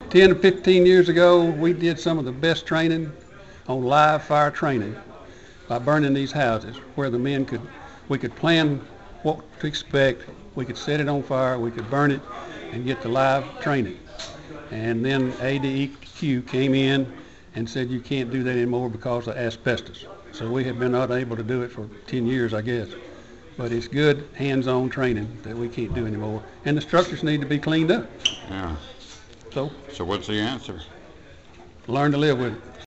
10 to 15 years ago, we did some of the best training on live fire training by burning these houses, where we could plan what to expect, we could set it on fire, we could burn it, and get the live training. And then ADEQ came in and said you can't do that anymore because of asbestos. So we have been not able to do it for 10 years, I guess. But it's good hands-on training that we can't do anymore. And the structures need to be cleaned up. Yeah. So So what's the answer? learn to live with it.